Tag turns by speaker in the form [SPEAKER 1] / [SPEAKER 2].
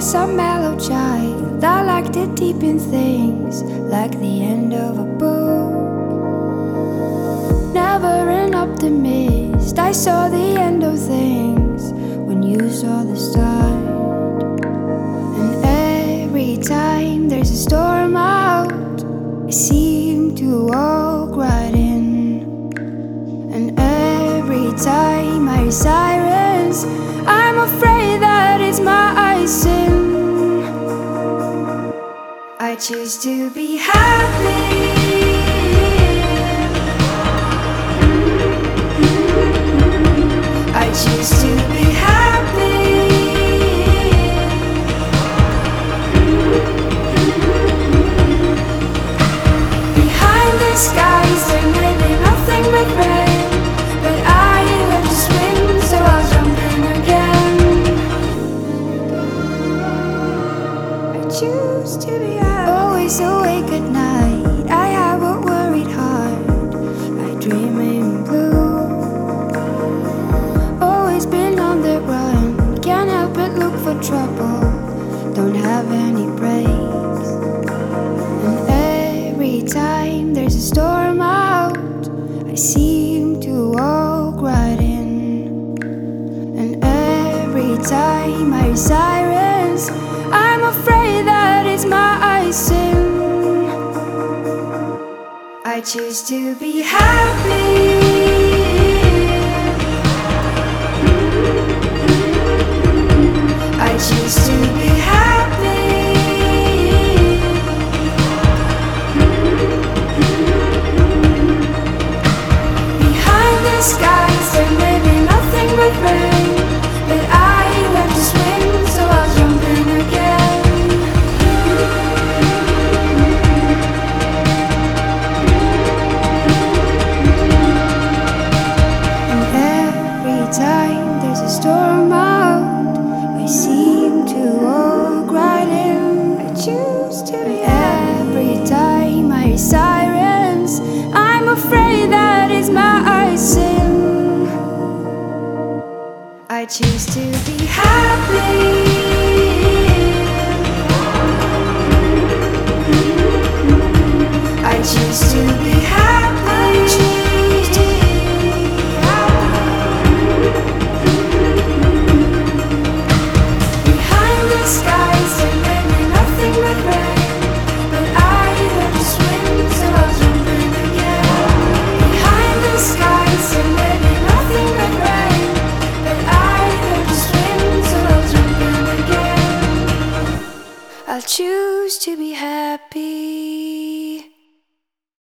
[SPEAKER 1] some mellow child. I like to deepen things like the end of a book. Never an optimist, I saw the end of things when you saw the start. And every time there's a storm out, I seem to walk right in. And every time I hear sirens, I'm afraid that it's my sin. I choose to be happy. I choose to be happy. Behind the skies there may be nothing but rain, but I love to swim, so I'll jump in again. I choose to be happy. Always awake at night, I have a worried heart, I dream in blue. Always been on the run, can't help but look for trouble, don't have any breaks. And every time there's a storm out, I seem to walk right in. And every time I hear sirens, I'm afraid that it's my sin. I choose to be happy. I choose to be happy. Behind the skies there may be nothing but rain, but I love to swim, so I'll jump in again. And every time there's a storm out, I seem to walk right in. I choose to be happy. Every time I hear sirens, I'm afraid that it's my sin. I choose to be happy. I choose to be happy. I choose to be happy. Behind the skies there may be nothing but rain, but I love to swim, so I'll jump in again. Behind the skies there may be nothing but rain, but I love to swim, so I'll jump in again. I'll choose to be happy.